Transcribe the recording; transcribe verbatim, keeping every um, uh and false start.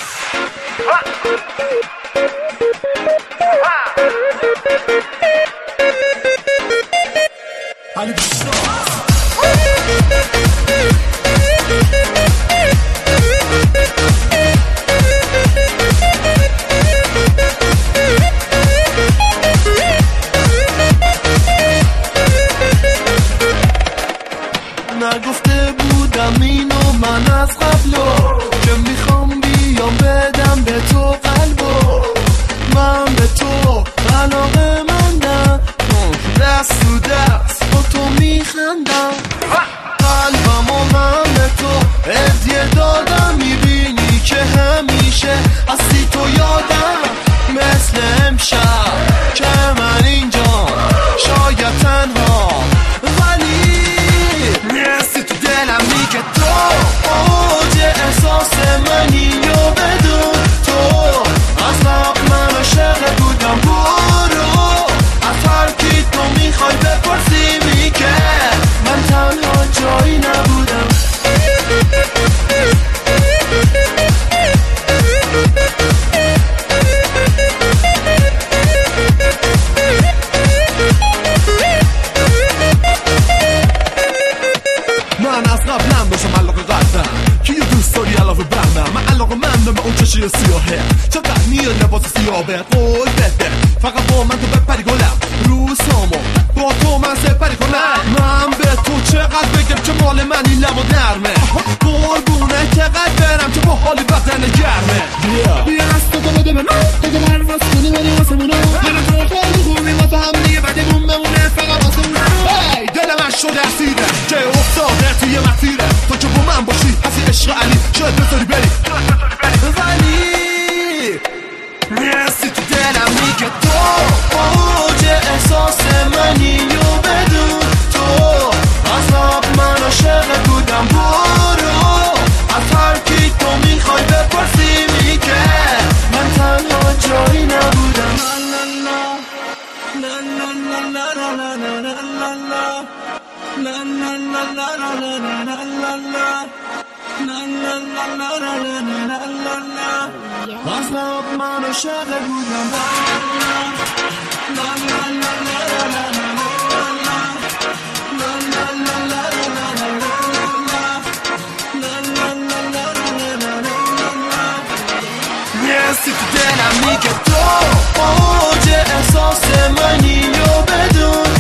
نگفته بودم اینو من از قبلو که میخوام بیام بدم به تو قلبو، من به تو علاقه مندم، دست تو دست با تو میخندم، قلبم و من به تو هدیه دادم، میبینی که همیشه هستی تو یادم، مثل امشب که من اینجا شاید تنها ولی میرسی تو دلم، میگه تو اوج احساس منی و بدون تو از لب من عاشق بودم، برو از هر کی تو میخوای بپرسی، میگه من تنها جایی نبودم. من از قبلم باشم علاقه قلبم که یه دوست داری علاوه بندم، من علاقه مندم به اون چشی سیاهه، چقدر میاد لباس سیاهه، قول بده فقط با من تو بپری گلم، روزامو با تو من سپری کنم، من به تو چقدر بگم که مال من این لبا درمه، قربونه چقدر برم که با حالی بدن گرمه، بیا از تو تو بده به من تو که پرواز کنی ولی واسه مونو، من تو خیلی خوبی واسه هم دیگه بدمون بمونه فقط واسه مونه، ای دل من شده اسیره که افتاده توی مسیره، تو که با من باشی هستی عشق علی، شاید بذاری بری ولی میرسی تو دلم، میگه تو اوج احساس منی و بدون تو از لب من عاشق بودم، برو از هر کی تو میخوای بپرسی، میگه من تنها جایی نبودم. از لب من عاشق بودم، میرسی تو دلم، میگه تو اوج احساس منی و بدون